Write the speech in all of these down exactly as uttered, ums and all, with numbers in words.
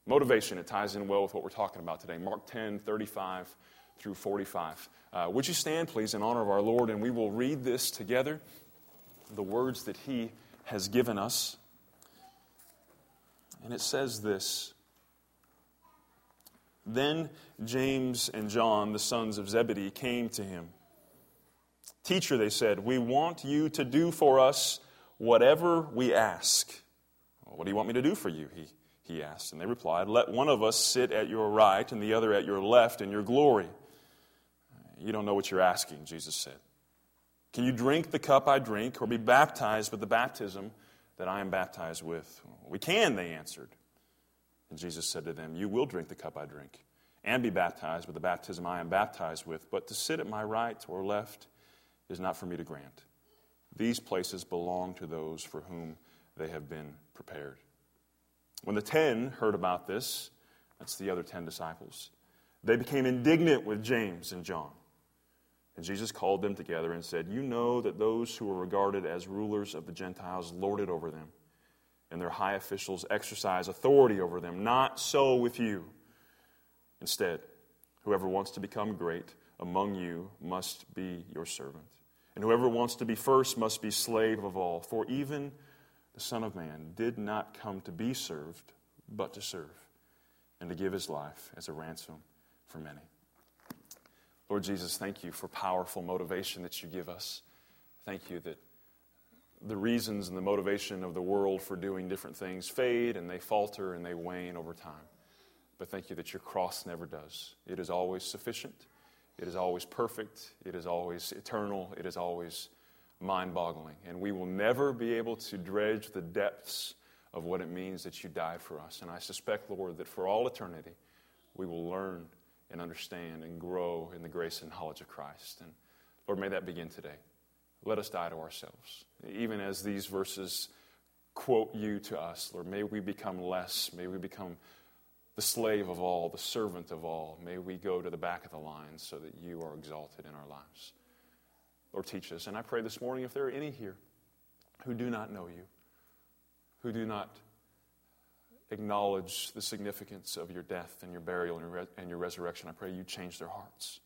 Motivation, it ties in well with what we're talking about today. Mark ten, thirty-five through forty-five. Uh, would you stand, please, in honor of our Lord, and we will read this together, the words that He has given us. And it says this: Then James and John, the sons of Zebedee, came to Him. Teacher, they said, we want you to do for us whatever we ask. What do you want me to do for you? He, he asked. And they replied, let one of us sit at your right and the other at your left in your glory. You don't know what you're asking, Jesus said. Can you drink the cup I drink or be baptized with the baptism that I am baptized with? We can, they answered. And Jesus said to them, you will drink the cup I drink and be baptized with the baptism I am baptized with, but to sit at my right or left is not for me to grant. These places belong to those for whom they have been prepared. When the ten heard about this, that's the other ten disciples, they became indignant with James and John. And Jesus called them together and said, you know that those who are regarded as rulers of the Gentiles lord it over them, and their high officials exercise authority over them. Not so with you. Instead, whoever wants to become great among you must be your servant. And whoever wants to be first must be slave of all. For even the Son of Man did not come to be served, but to serve, and to give His life as a ransom for many. Lord Jesus, thank you for powerful motivation that you give us. Thank you that the reasons and the motivation of the world for doing different things fade and they falter and they wane over time. But thank you that your cross never does. It is always sufficient. It is always perfect. It is always eternal. It is always mind-boggling. And we will never be able to dredge the depths of what it means that you died for us. And I suspect, Lord, that for all eternity, we will learn and understand and grow in the grace and knowledge of Christ. And Lord, may that begin today. Let us die to ourselves. Even as these verses quote you to us, Lord, may we become less. May we become the slave of all, the servant of all. May we go to the back of the line so that you are exalted in our lives. Lord, teach us. And I pray this morning, if there are any here who do not know you, who do not acknowledge the significance of your death and your burial and your, re- and your resurrection, I pray you change their hearts,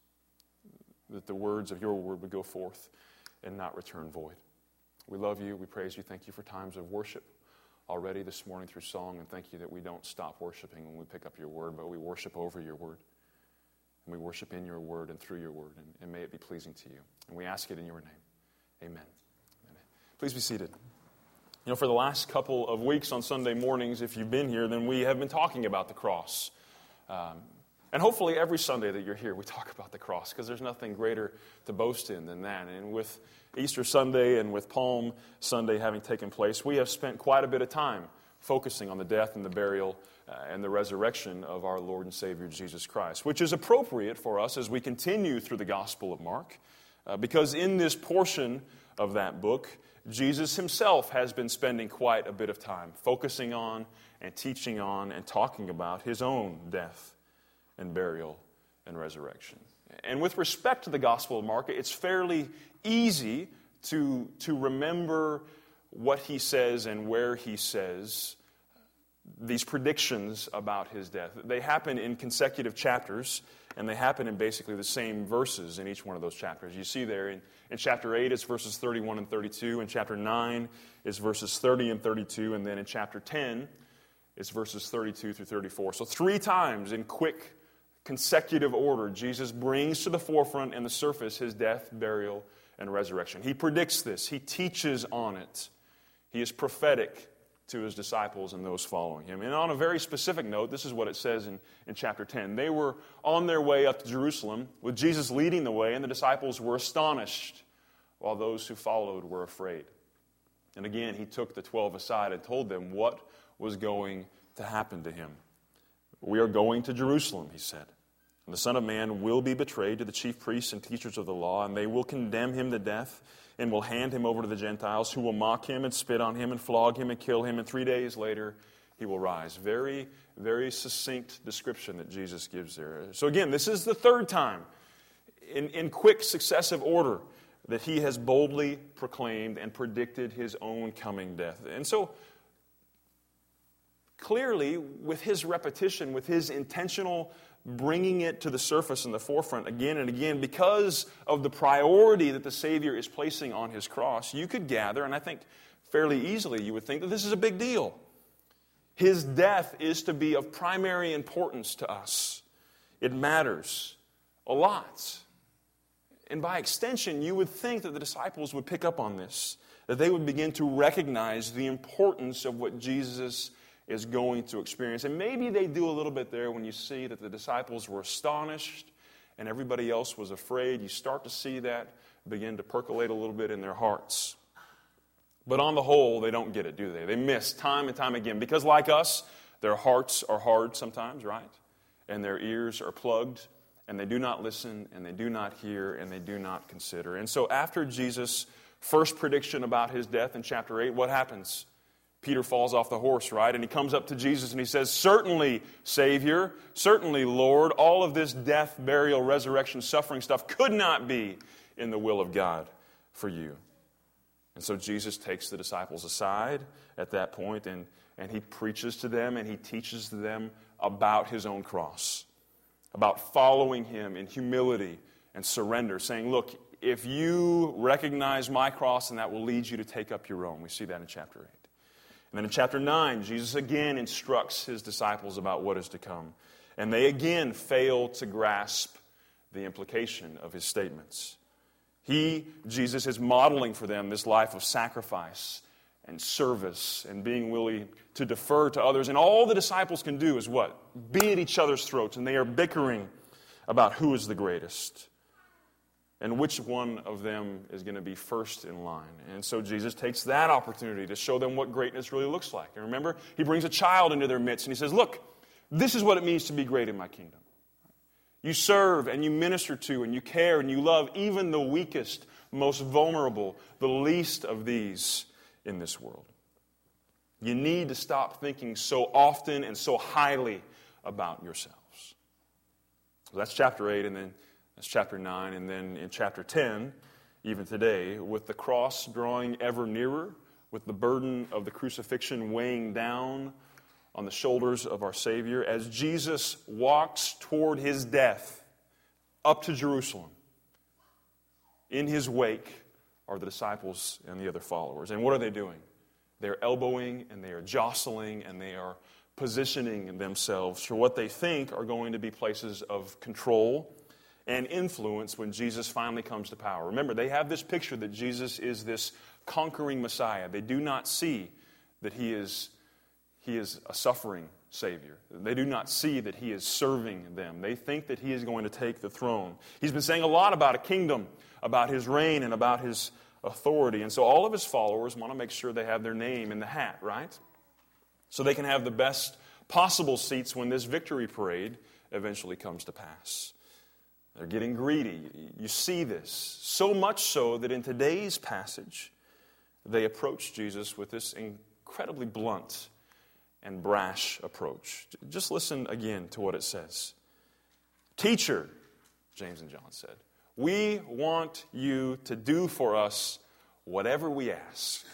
that the words of your word would go forth and not return void. We love you. We praise you. Thank you for times of worship already this morning through song, and thank you that we don't stop worshiping when we pick up your word, but we worship over your word. And we worship in your word and through your word, and, and may it be pleasing to you. And we ask it in your name. Amen. Amen. Please be seated. You know, for the last couple of weeks on Sunday mornings, if you've been here, then we have been talking about the cross. Um, and hopefully every Sunday that you're here, we talk about the cross, because there's nothing greater to boast in than that. And with Easter Sunday and with Palm Sunday having taken place, we have spent quite a bit of time focusing on the death and the burial uh, and the resurrection of our Lord and Savior Jesus Christ, which is appropriate for us as we continue through the Gospel of Mark, uh, because in this portion of that book, Jesus himself has been spending quite a bit of time focusing on and teaching on and talking about his own death and burial and resurrection. And with respect to the Gospel of Mark, it's fairly easy to, to remember what he says and where he says these predictions about his death. They happen in consecutive chapters, and they happen in basically the same verses in each one of those chapters. You see there in, in chapter eight, it's verses thirty-one and thirty-two. In chapter nine, it's verses thirty and thirty-two. And then in chapter ten, it's verses thirty-two through thirty-four. So three times in quick consecutive order, Jesus brings to the forefront and the surface his death, burial, and resurrection. He predicts this. He teaches on it. He is prophetic to his disciples and those following him. And on a very specific note, this is what it says in, in chapter ten. They were on their way up to Jerusalem with Jesus leading the way, and the disciples were astonished, while those who followed were afraid. And again, he took the twelve aside and told them what was going to happen to him. We are going to Jerusalem, he said. And the Son of Man will be betrayed to the chief priests and teachers of the law, and they will condemn him to death and will hand him over to the Gentiles, who will mock him and spit on him and flog him and kill him, and three days later he will rise. Very, very succinct description that Jesus gives there. So again, this is the third time in, in quick successive order that he has boldly proclaimed and predicted his own coming death. And so clearly, with his repetition, with his intentional bringing it to the surface and the forefront again and again, because of the priority that the Savior is placing on his cross, you could gather, and I think fairly easily you would think that this is a big deal. His death is to be of primary importance to us. It matters a lot. And by extension, you would think that the disciples would pick up on this, that they would begin to recognize the importance of what Jesus is going to experience. And maybe they do a little bit there when you see that the disciples were astonished and everybody else was afraid. You start to see that begin to percolate a little bit in their hearts. But on the whole, they don't get it, do they? They miss time and time again. Because like us, their hearts are hard sometimes, right? And their ears are plugged, and they do not listen, and they do not hear, and they do not consider. And so after Jesus' first prediction about his death in chapter eight, what happens? Peter falls off the horse, right? And he comes up to Jesus and he says, "Certainly, Savior, certainly, Lord, all of this death, burial, resurrection, suffering stuff could not be in the will of God for you." And so Jesus takes the disciples aside at that point, and, and he preaches to them and he teaches to them about his own cross, about following him in humility and surrender, saying, look, if you recognize my cross, then that will lead you to take up your own. We see that in chapter eight. And then in chapter nine, Jesus again instructs his disciples about what is to come. And they again fail to grasp the implication of his statements. He, Jesus, is modeling for them this life of sacrifice and service and being willing to defer to others. And all the disciples can do is what? Be at each other's throats. And they are bickering about who is the greatest and which one of them is going to be first in line. And so Jesus takes that opportunity to show them what greatness really looks like. And remember, he brings a child into their midst and he says, look, this is what it means to be great in my kingdom. You serve and you minister to and you care and you love even the weakest, most vulnerable, the least of these in this world. You need to stop thinking so often and so highly about yourselves. So that's chapter eight, and then that's chapter nine, and then in chapter ten, even today, with the cross drawing ever nearer, with the burden of the crucifixion weighing down on the shoulders of our Savior, as Jesus walks toward his death up to Jerusalem, in his wake are the disciples and the other followers. And what are they doing? They're elbowing and they are jostling and they are positioning themselves for what they think are going to be places of control and influence when Jesus finally comes to power. Remember, they have this picture that Jesus is this conquering Messiah. They do not see that he is He is a suffering Savior. They do not see that he is serving them. They think that he is going to take the throne. He's been saying a lot about a kingdom, about his reign, and about his authority. And so all of his followers want to make sure they have their name in the hat, right? So they can have the best possible seats when this victory parade eventually comes to pass. They're getting greedy. You see this. So much so that in today's passage, they approach Jesus with this incredibly blunt and brash approach. Just listen again to what it says. "Teacher," James and John said, "we want you to do for us whatever we ask."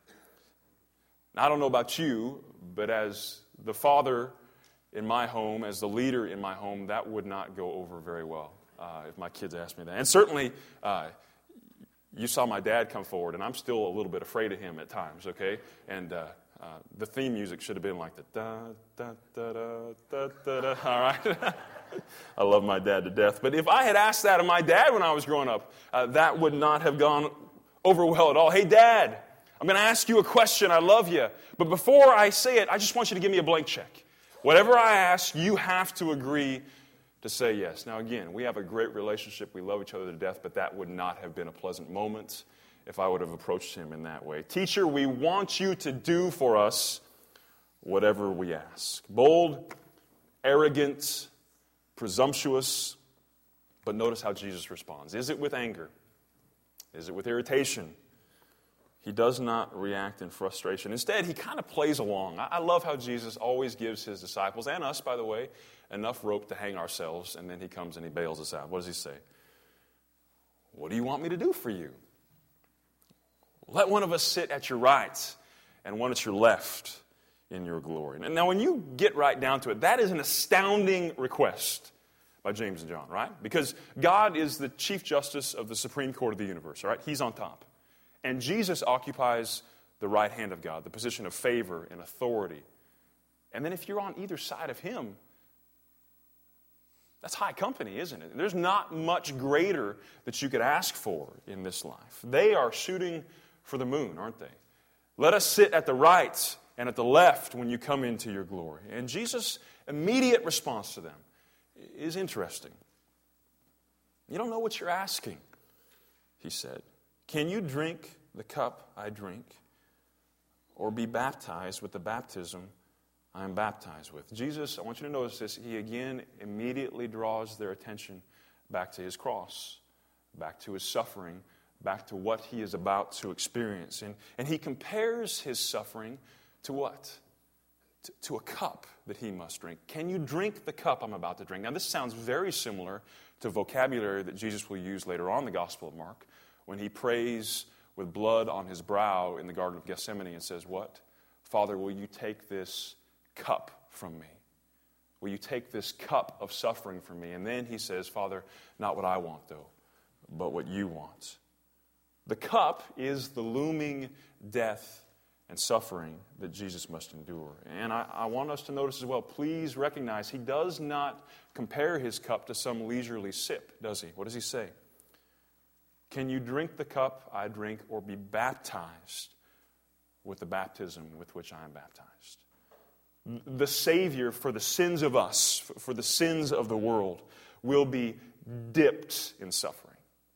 Now, I don't know about you, but as the father in my home, as the leader in my home, that would not go over very well uh, if my kids asked me that. And certainly, uh, you saw my dad come forward, and I'm still a little bit afraid of him at times, okay? And uh, Uh, the theme music should have been like the da, da, da, da, da, da, da. All right? I love my dad to death. But if I had asked that of my dad when I was growing up, uh, that would not have gone over well at all. "Hey, Dad, I'm going to ask you a question. I love you. But before I say it, I just want you to give me a blank check. Whatever I ask, you have to agree to say yes." Now, again, we have a great relationship. We love each other to death, but that would not have been a pleasant moment if I would have approached him in that way. "Teacher, we want you to do for us whatever we ask." Bold, arrogant, presumptuous. But notice how Jesus responds. Is it with anger? Is it with irritation? He does not react in frustration. Instead, he kind of plays along. I love how Jesus always gives his disciples, and us, by the way, enough rope to hang ourselves, and then he comes and he bails us out. What does he say? "What do you want me to do for you? Let one of us sit at your right and one at your left." in your glory. And now when you get right down to it, that is an astounding request by James and John, right? Because God is the Chief Justice of the Supreme Court of the universe, right? He's on top. And Jesus occupies the right hand of God, the position of favor and authority. And then if you're on either side of Him, that's high company, isn't it? There's not much greater that you could ask for in this life. They are shooting for the moon, aren't they? Let us sit at the right and at the left when you come into your glory. And Jesus' immediate response to them is interesting. You don't know what you're asking, He said. Can you drink the cup I drink, or be baptized with the baptism I am baptized with? Jesus, I want you to notice this, He again immediately draws their attention back to His cross, back to His suffering, back to what He is about to experience. And, and He compares His suffering to what? To, to a cup that He must drink. Can you drink the cup I'm about to drink? Now this sounds very similar to vocabulary that Jesus will use later on in the Gospel of Mark, when He prays with blood on His brow in the Garden of Gethsemane and says, what? Father, will you take this cup from me? Will you take this cup of suffering from me? And then He says, Father, not what I want though, but what you want. The cup is the looming death and suffering that Jesus must endure. And I, I want us to notice as well, please recognize He does not compare His cup to some leisurely sip, does He? What does He say? Can you drink the cup I drink, or be baptized with the baptism with which I am baptized? The Savior for the sins of us, for the sins of the world, will be dipped in suffering.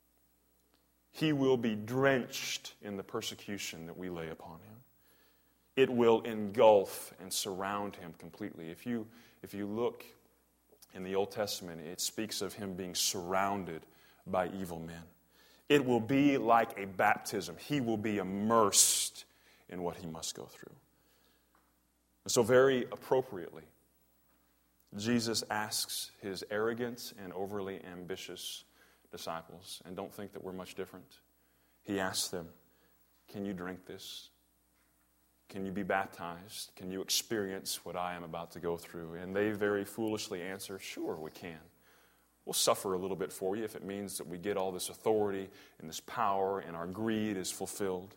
He will be drenched in the persecution that we lay upon Him. It will engulf and surround Him completely. If you, if you look in the Old Testament, it speaks of Him being surrounded by evil men. It will be like a baptism. He will be immersed in what He must go through. And so very appropriately, Jesus asks His arrogant and overly ambitious disciples, and don't think that we're much different. He asks them, can you drink this? Can you be baptized? Can you experience what I am about to go through? And they very foolishly answer, sure, we can. We'll suffer a little bit for you if it means that we get all this authority and this power and our greed is fulfilled.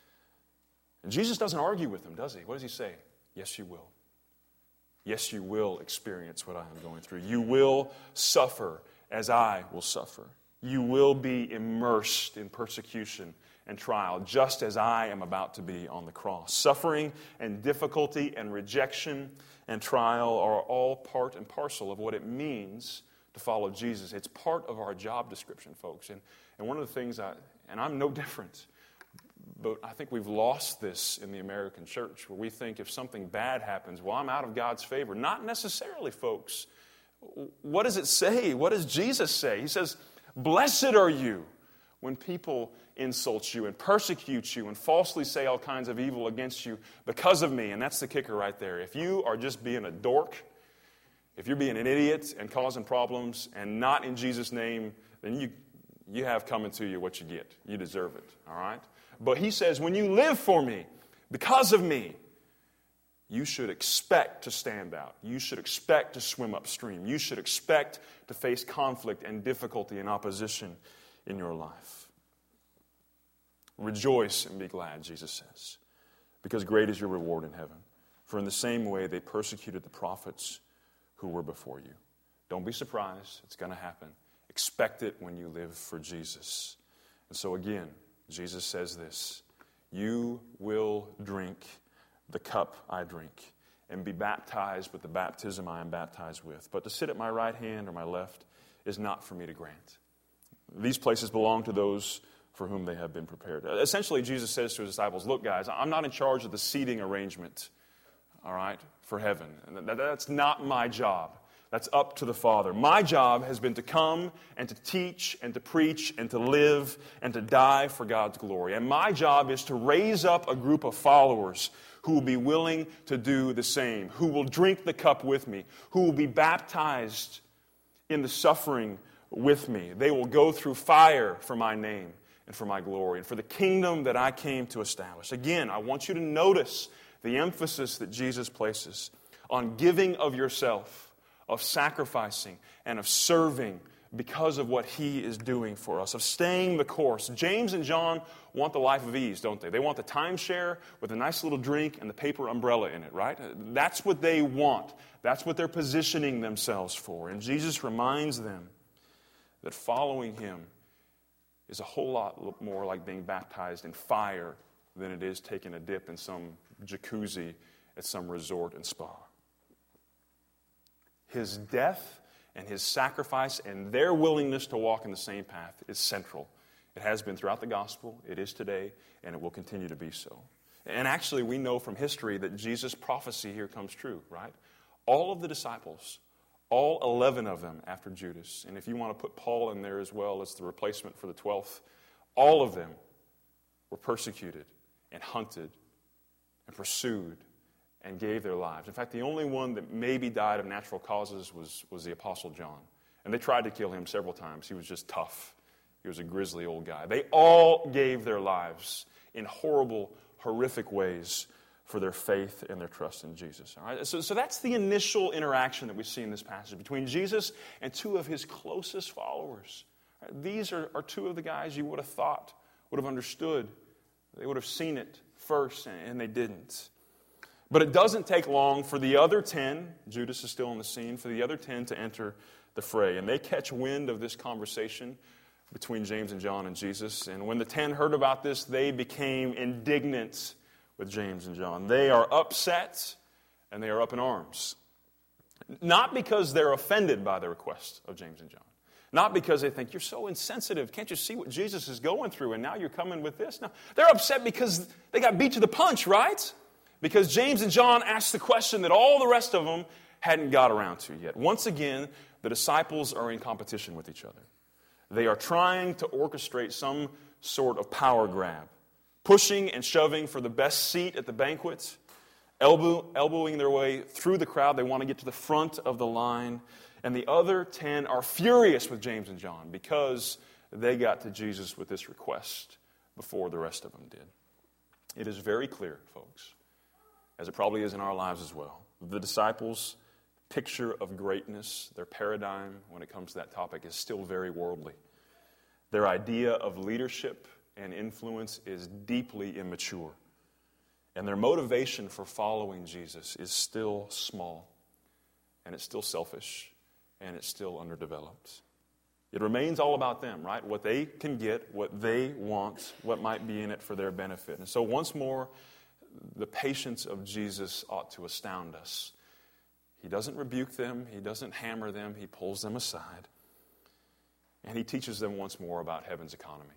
And Jesus doesn't argue with them, does He? What does He say? Yes, you will. Yes, you will experience what I am going through. You will suffer as I will suffer. You will be immersed in persecution and trial, just as I am about to be on the cross. Suffering and difficulty and rejection and trial are all part and parcel of what it means to follow Jesus. It's part of our job description, folks. And, and one of the things, I, and I'm no different, but I think we've lost this in the American church, where we think if something bad happens, well, I'm out of God's favor. Not necessarily, folks. What does it say? What does Jesus say? He says, blessed are you when people insult you and persecute you and falsely say all kinds of evil against you because of me. And that's the kicker right there. If you are just being a dork, if you're being an idiot and causing problems and not in Jesus' name, then you, you have coming to you what you get. You deserve it, all right? But He says, when you live for me, because of me, you should expect to stand out. You should expect to swim upstream. You should expect to face conflict and difficulty and opposition in your life. Rejoice and be glad, Jesus says, because great is your reward in heaven. For in the same way they persecuted the prophets who were before you. Don't be surprised. It's going to happen. Expect it when you live for Jesus. And so again, Jesus says this, you will drink the cup I drink and be baptized with the baptism I am baptized with. But to sit at my right hand or my left is not for me to grant. These places belong to those for whom they have been prepared. Essentially, Jesus says to His disciples, look, guys, I'm not in charge of the seating arrangement, all right, for heaven. And that's not my job. That's up to the Father. My job has been to come and to teach and to preach and to live and to die for God's glory. And my job is to raise up a group of followers who will be willing to do the same, who will drink the cup with me, who will be baptized in the suffering with me. They will go through fire for my name and for my glory and for the kingdom that I came to establish. Again, I want you to notice The emphasis that Jesus places on giving of yourself, of sacrificing, and of serving because of what He is doing for us, of staying the course. James and John want the life of ease, don't they? They want the timeshare with a nice little drink and the paper umbrella in it, right? That's what they want. That's what they're positioning themselves for. And Jesus reminds them that following Him is a whole lot more like being baptized in fire than it is taking a dip in some jacuzzi at some resort and spa. His death and His sacrifice and their willingness to walk in the same path is central. It has been throughout the gospel, it is today, and it will continue to be so. And actually, we know from history that Jesus' prophecy here comes true, right? All of the disciples, all eleven of them after Judas, and if you want to put Paul in there as well as the replacement for the twelfth, all of them were persecuted and hunted and pursued and gave their lives. In fact, the only one that maybe died of natural causes was, was the Apostle John. And they tried to kill him several times. He was just tough. He was a grisly old guy. They all gave their lives in horrible, horrific ways for their faith and their trust in Jesus. All right? So, so that's the initial interaction that we see in this passage between Jesus and two of His closest followers. All right? These are, are two of the guys you would have thought, would have understood. They would have seen it first, and they didn't. But it doesn't take long for the other ten, Judas is still on the scene, for the other ten to enter the fray. And they catch wind of this conversation between James and John and Jesus. And when the ten heard about this, they became indignant with James and John. They are upset and they are up in arms. Not because they're offended by the request of James and John. Not because they think, you're so insensitive. Can't you see what Jesus is going through? And now you're coming with this? No, they're upset because they got beat to the punch, right? Because James and John asked the question that all the rest of them hadn't got around to yet. Once again, the disciples are in competition with each other. They are trying to orchestrate some sort of power grab, pushing and shoving for the best seat at the banquet, elbow, elbowing their way through the crowd. They want to get to the front of the line. And the other ten are furious with James and John because they got to Jesus with this request before the rest of them did. It is very clear, folks, as it probably is in our lives as well. The disciples' picture of greatness, their paradigm when it comes to that topic is still very worldly. Their idea of leadership and influence is deeply immature. And their motivation for following Jesus is still small, and it's still selfish, and it's still underdeveloped. It remains all about them, right? What they can get, what they want, what might be in it for their benefit. And so once more, the patience of Jesus ought to astound us. He doesn't rebuke them. He doesn't hammer them. He pulls them aside. And He teaches them once more about heaven's economy.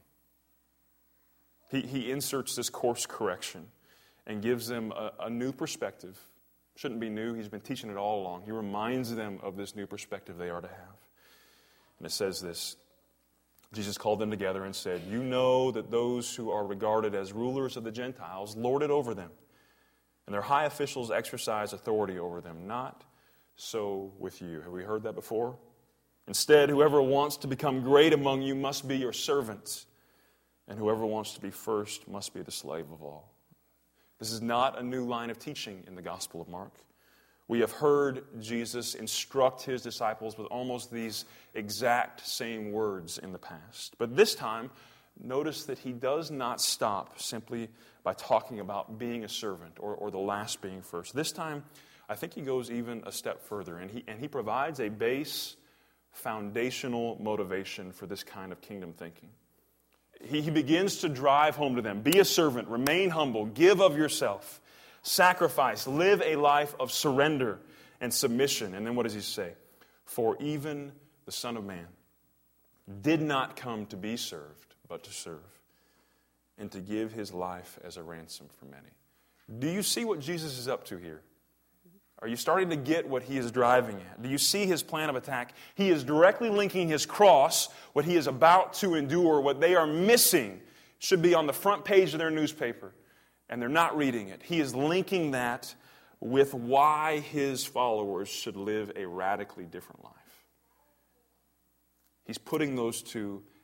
He, he inserts this course correction and gives them a, a new perspective. Shouldn't be new. He's been teaching it all along. He reminds them of this new perspective they are to have. And it says this. Jesus called them together and said, "You know that those who are regarded as rulers of the Gentiles lord it over them, and their high officials exercise authority over them. Not so with you." Have we heard that before? "Instead, whoever wants to become great among you must be your servant, and whoever wants to be first must be the slave of all." This is not a new line of teaching in the Gospel of Mark. We have heard Jesus instruct His disciples with almost these exact same words in the past. But this time, notice that He does not stop simply by talking about being a servant or, or the last being first. This time, I think He goes even a step further, and He, and he provides a base, foundational motivation for this kind of kingdom thinking. He, he begins to drive home to them, be a servant, remain humble, give of yourself, sacrifice, live a life of surrender and submission. And then what does He say? "For even the Son of Man did not come to be served, but to serve, and to give His life as a ransom for many." Do you see what Jesus is up to here? Are you starting to get what He is driving at? Do you see His plan of attack? He is directly linking His cross, what He is about to endure, what they are missing, should be on the front page of their newspaper, and they're not reading it. He is linking that with why His followers should live a radically different life. He's putting those two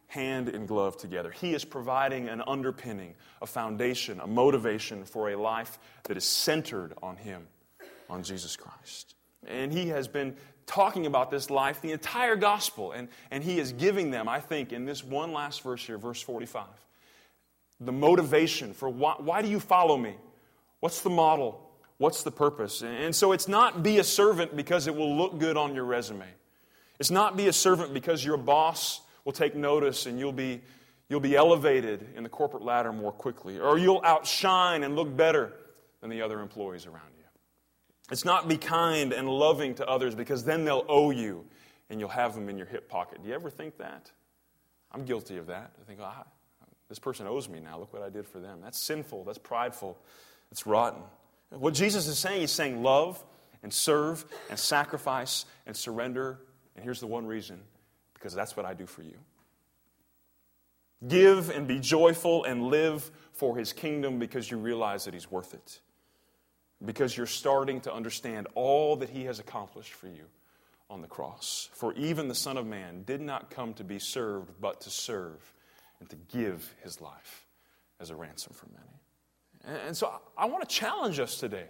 hand in glove together. He is providing an underpinning, a foundation, a motivation for a life that is centered on Him, on Jesus Christ. And He has been talking about this life, the entire gospel, and, and He is giving them, I think, in this one last verse here, verse forty-five, the motivation for why, why do you follow me? What's the model? What's the purpose? And so it's not be a servant because it will look good on your resume. It's not be a servant because your boss will take notice and you'll be, you'll be elevated in the corporate ladder more quickly, or you'll outshine and look better than the other employees around you. It's not be kind and loving to others because then they'll owe you and you'll have them in your hip pocket. Do you ever think that? I'm guilty of that. I think, ah, this person owes me now. Look what I did for them. That's sinful. That's prideful. That's rotten. What Jesus is saying, He's saying love and serve and sacrifice and surrender. And here's the one reason, because that's what I do for you. Give and be joyful and live for His kingdom because you realize that He's worth it. Because you're starting to understand all that He has accomplished for you on the cross. For even the Son of Man did not come to be served, but to serve and to give His life as a ransom for many. And so I want to challenge us today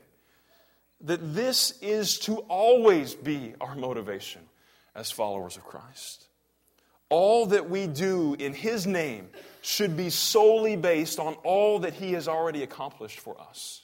that this is to always be our motivation as followers of Christ. All that we do in His name should be solely based on all that He has already accomplished for us.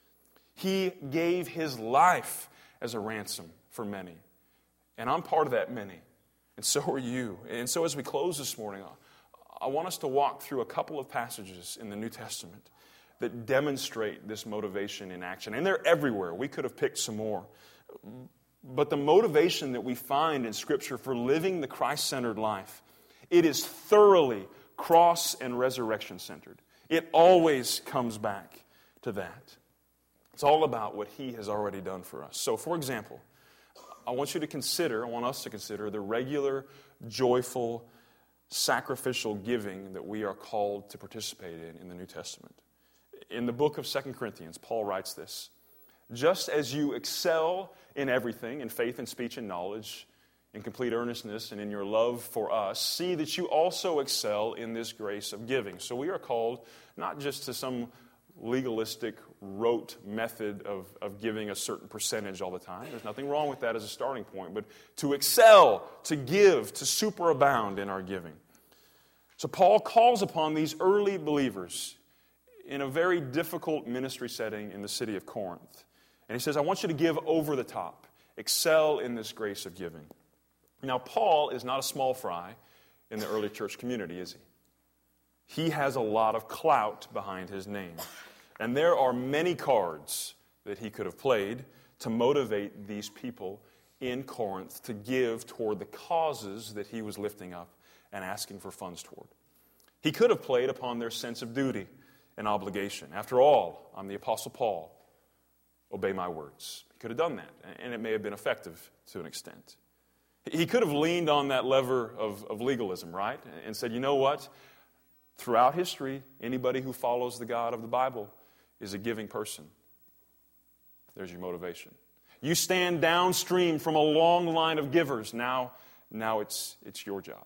He gave His life as a ransom for many. And I'm part of that many. And so are you. And so as we close this morning, I want us to walk through a couple of passages in the New Testament that demonstrate this motivation in action. And they're everywhere. We could have picked some more. But the motivation that we find in Scripture for living the Christ-centered life, it is thoroughly cross and resurrection-centered. It always comes back to that. It's all about what He has already done for us. So, for example, I want you to consider, I want us to consider the regular, joyful, sacrificial giving that we are called to participate in in the New Testament. In the book of Second Corinthians, Paul writes this: just as you excel in everything, in faith and speech and knowledge, in complete earnestness and in your love for us, see that you also excel in this grace of giving. So we are called not just to some legalistic, rote method of, of giving a certain percentage all the time. There's nothing wrong with that as a starting point, but to excel, to give, to superabound in our giving. So Paul calls upon these early believers in a very difficult ministry setting in the city of Corinth. And he says, I want you to give over the top. Excel in this grace of giving. Now, Paul is not a small fry in the early church community, is he? He has a lot of clout behind his name. And there are many cards that he could have played to motivate these people in Corinth to give toward the causes that he was lifting up and asking for funds toward. He could have played upon their sense of duty and obligation. After all, I'm the Apostle Paul. Obey my words. He could have done that, and it may have been effective to an extent. He could have leaned on that lever of, of legalism, right? And said, you know what? Throughout history, anybody who follows the God of the Bible is a giving person. There's your motivation. You stand downstream from a long line of givers. Now, now it's, it's your job.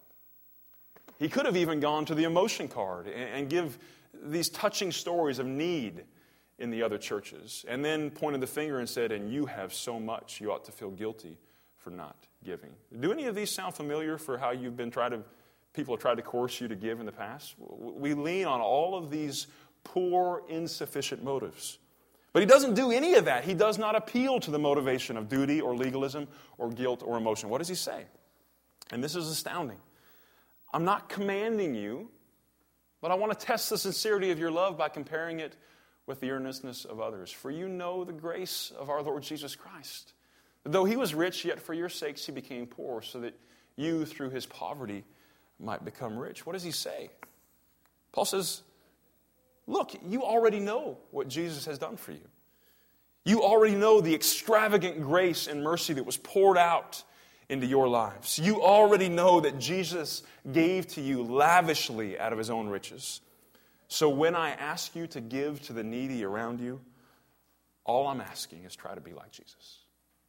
He could have even gone to the emotion card and, and give these touching stories of need in the other churches, and then pointed the finger and said, and you have so much, you ought to feel guilty for not giving. Do any of these sound familiar for how you've been tried to, people have tried to coerce you to give in the past? We lean on all of these poor, insufficient motives. But he doesn't do any of that. He does not appeal to the motivation of duty or legalism or guilt or emotion. What does he say? And this is astounding. I'm not commanding you, but I want to test the sincerity of your love by comparing it with the earnestness of others. For you know the grace of our Lord Jesus Christ. Though he was rich, yet for your sakes he became poor, so that you, through his poverty, might become rich. What does he say? Paul says, look, you already know what Jesus has done for you. You already know the extravagant grace and mercy that was poured out into your lives. You already know that Jesus gave to you lavishly out of his own riches. So when I ask you to give to the needy around you, all I'm asking is try to be like Jesus.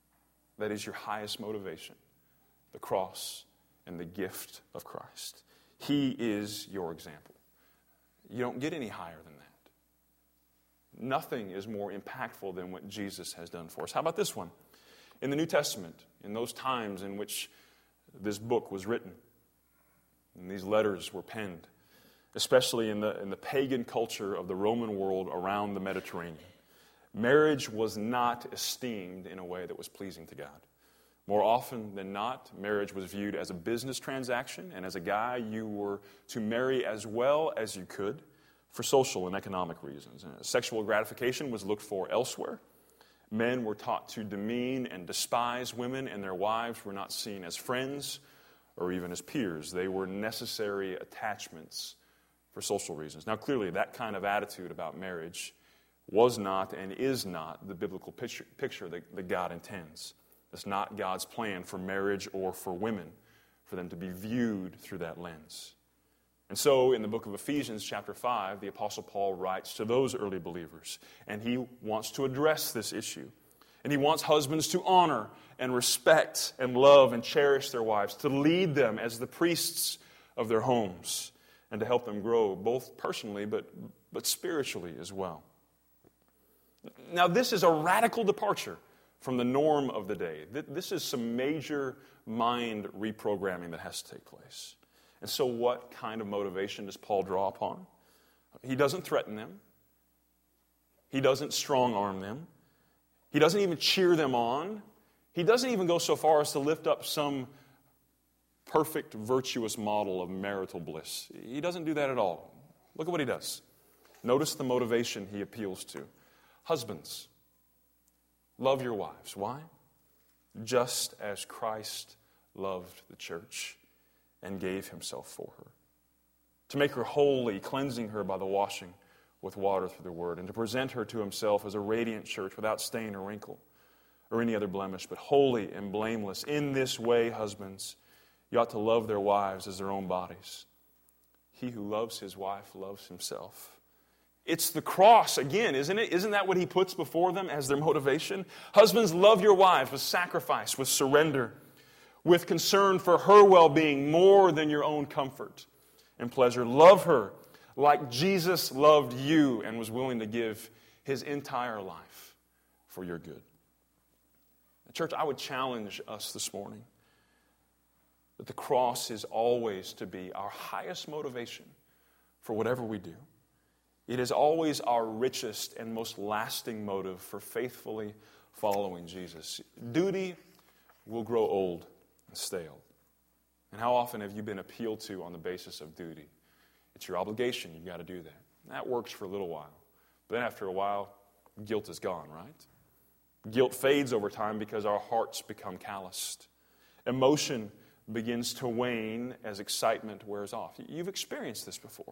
That is your highest motivation, the cross and the gift of Christ. He is your example. You don't get any higher than that. Nothing is more impactful than what Jesus has done for us. How about this one? In the New Testament, in those times in which this book was written, and these letters were penned, especially in the, in the pagan culture of the Roman world around the Mediterranean, marriage was not esteemed in a way that was pleasing to God. More often than not, marriage was viewed as a business transaction, and as a guy, you were to marry as well as you could for social and economic reasons. And sexual gratification was looked for elsewhere. Men were taught to demean and despise women, and their wives were not seen as friends or even as peers. They were necessary attachments for social reasons. Now, clearly, that kind of attitude about marriage was not and is not the biblical picture, picture that, that God intends. It's not God's plan for marriage or for women, for them to be viewed through that lens. And so, in the book of Ephesians, chapter five, the Apostle Paul writes to those early believers, and he wants to address this issue. And he wants husbands to honor and respect and love and cherish their wives, to lead them as the priests of their homes, and to help them grow both personally but, but spiritually as well. Now, this is a radical departure from the norm of the day. This is some major mind reprogramming that has to take place. And so what kind of motivation does Paul draw upon? He doesn't threaten them. He doesn't strong-arm them. He doesn't even cheer them on. He doesn't even go so far as to lift up some perfect, virtuous model of marital bliss. He doesn't do that at all. Look at what he does. Notice the motivation he appeals to. Husbands, love your wives. Why? Just as Christ loved the church and gave himself for her, to make her holy, cleansing her by the washing with water through the word, and to present her to himself as a radiant church without stain or wrinkle or any other blemish, but holy and blameless. In this way, husbands, you ought to love their wives as their own bodies. He who loves his wife loves himself. It's the cross again, isn't it? Isn't that what he puts before them as their motivation? Husbands, love your wives with sacrifice, with surrender, with concern for her well-being more than your own comfort and pleasure. Love her like Jesus loved you and was willing to give his entire life for your good. Church, I would challenge us this morning that the cross is always to be our highest motivation for whatever we do. It is always our richest and most lasting motive for faithfully following Jesus. Duty will grow old and stale. And how often have you been appealed to on the basis of duty? It's your obligation. You've got to do that. That works for a little while. But then after a while, guilt is gone, right? Guilt fades over time because our hearts become calloused. Emotion begins to wane as excitement wears off. You've experienced this before.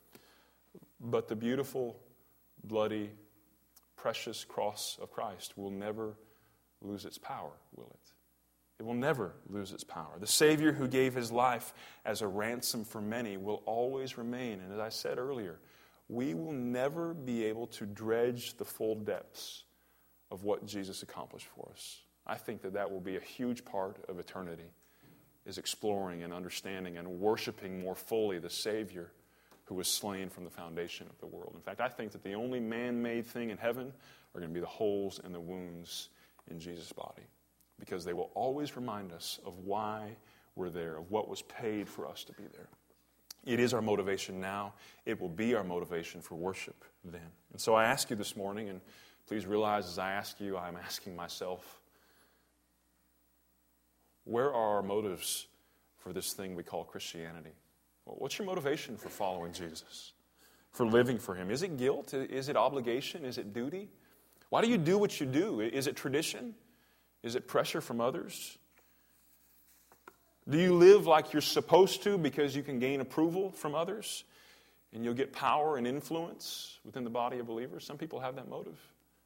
But the beautiful, bloody, precious cross of Christ will never lose its power, will it? It will never lose its power. The Savior who gave his life as a ransom for many will always remain. And as I said earlier, we will never be able to dredge the full depths of what Jesus accomplished for us. I think that that will be a huge part of eternity, is exploring and understanding and worshiping more fully the Savior who was slain from the foundation of the world. In fact, I think that the only man-made thing in heaven are going to be the holes and the wounds in Jesus' body, because they will always remind us of why we're there, of what was paid for us to be there. It is our motivation now. It will be our motivation for worship then. And so I ask you this morning, and please realize as I ask you, I'm asking myself, where are our motives for this thing we call Christianity? What's your motivation for following Jesus, for living for him? Is it guilt? Is it obligation? Is it duty? Why do you do what you do? Is it tradition? Is it pressure from others? Do you live like you're supposed to because you can gain approval from others and you'll get power and influence within the body of believers? Some people have that motive.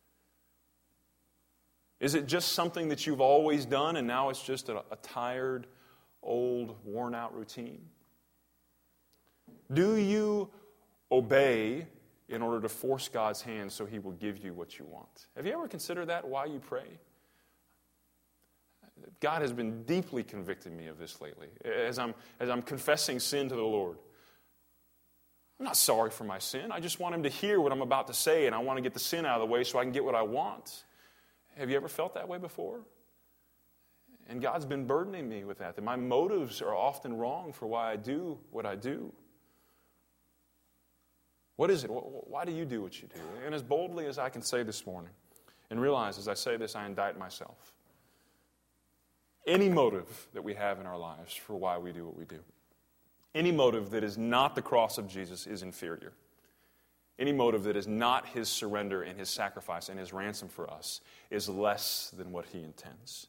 Is it just something that you've always done and now it's just a, a tired, old, worn-out routine? Do you obey in order to force God's hand so he will give you what you want? Have you ever considered that, why you pray? God has been deeply convicting me of this lately. As I'm, as I'm confessing sin to the Lord, I'm not sorry for my sin. I just want Him to hear what I'm about to say, and I want to get the sin out of the way so I can get what I want. Have you ever felt that way before? And God's been burdening me with that, that my motives are often wrong for why I do what I do. What is it? Why do you do what you do? And as boldly as I can say this morning, and realize as I say this, I indict myself. Any motive that we have in our lives for why we do what we do, any motive that is not the cross of Jesus is inferior. Any motive that is not His surrender and His sacrifice and His ransom for us is less than what He intends.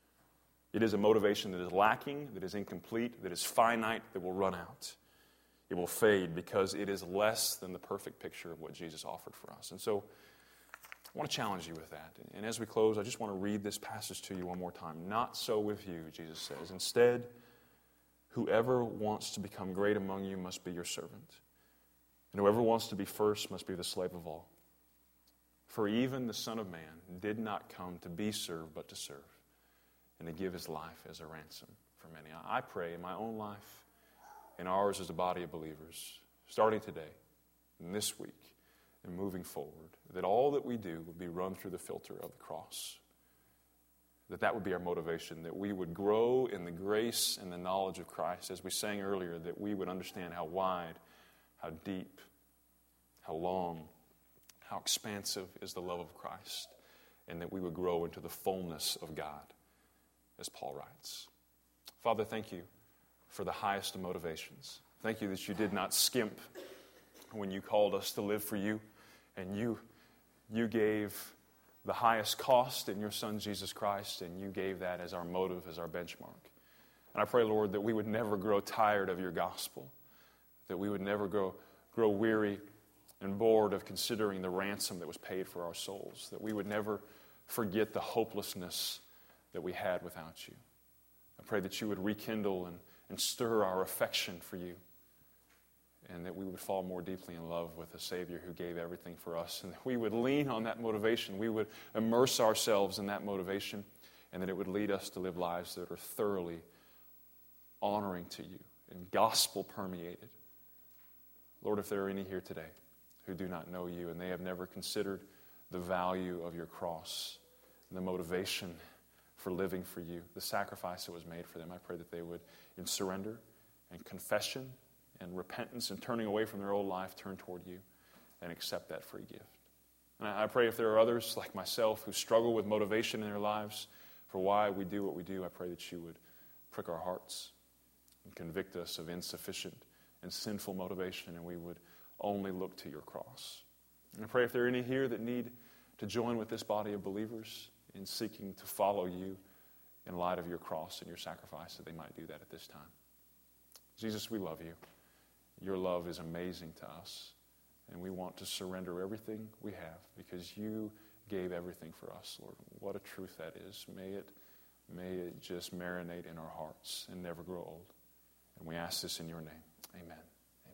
It is a motivation that is lacking, that is incomplete, that is finite, that will run out. It will fade because it is less than the perfect picture of what Jesus offered for us. And so I want to challenge you with that. And as we close, I just want to read this passage to you one more time. Not so with you, Jesus says. Instead, whoever wants to become great among you must be your servant. And whoever wants to be first must be the slave of all. For even the Son of Man did not come to be served, but to serve, and to give His life as a ransom for many. I pray in my own life, in ours as a body of believers, starting today, and this week, and moving forward, that all that we do would be run through the filter of the cross. That that would be our motivation, that we would grow in the grace and the knowledge of Christ. As we sang earlier, that we would understand how wide, how deep, how long, how expansive is the love of Christ, and that we would grow into the fullness of God, as Paul writes. Father, thank you for the highest of motivations. Thank you that you did not skimp when you called us to live for you, and you, you gave the highest cost in your Son, Jesus Christ, and you gave that as our motive, as our benchmark. And I pray, Lord, that we would never grow tired of your gospel, that we would never grow, grow weary and bored of considering the ransom that was paid for our souls, that we would never forget the hopelessness that we had without you. I pray that you would rekindle and, and stir our affection for you, and that we would fall more deeply in love with a Savior who gave everything for us, and that we would lean on that motivation. We would immerse ourselves in that motivation, and that it would lead us to live lives that are thoroughly honoring to you and gospel-permeated. Lord, if there are any here today who do not know you and they have never considered the value of your cross, the motivation for living for you, the sacrifice that was made for them, I pray that they would, in surrender and confession and repentance and turning away from their old life, turn toward you and accept that free gift. And I pray if there are others like myself who struggle with motivation in their lives for why we do what we do, I pray that you would prick our hearts and convict us of insufficient and sinful motivation, and we would only look to your cross. And I pray if there are any here that need to join with this body of believers in seeking to follow you in light of your cross and your sacrifice, that they might do that at this time. Jesus, we love you. Your love is amazing to us, and we want to surrender everything we have because you gave everything for us, Lord. What a truth that is. May it, may it just marinate in our hearts and never grow old. And we ask this in your name. Amen.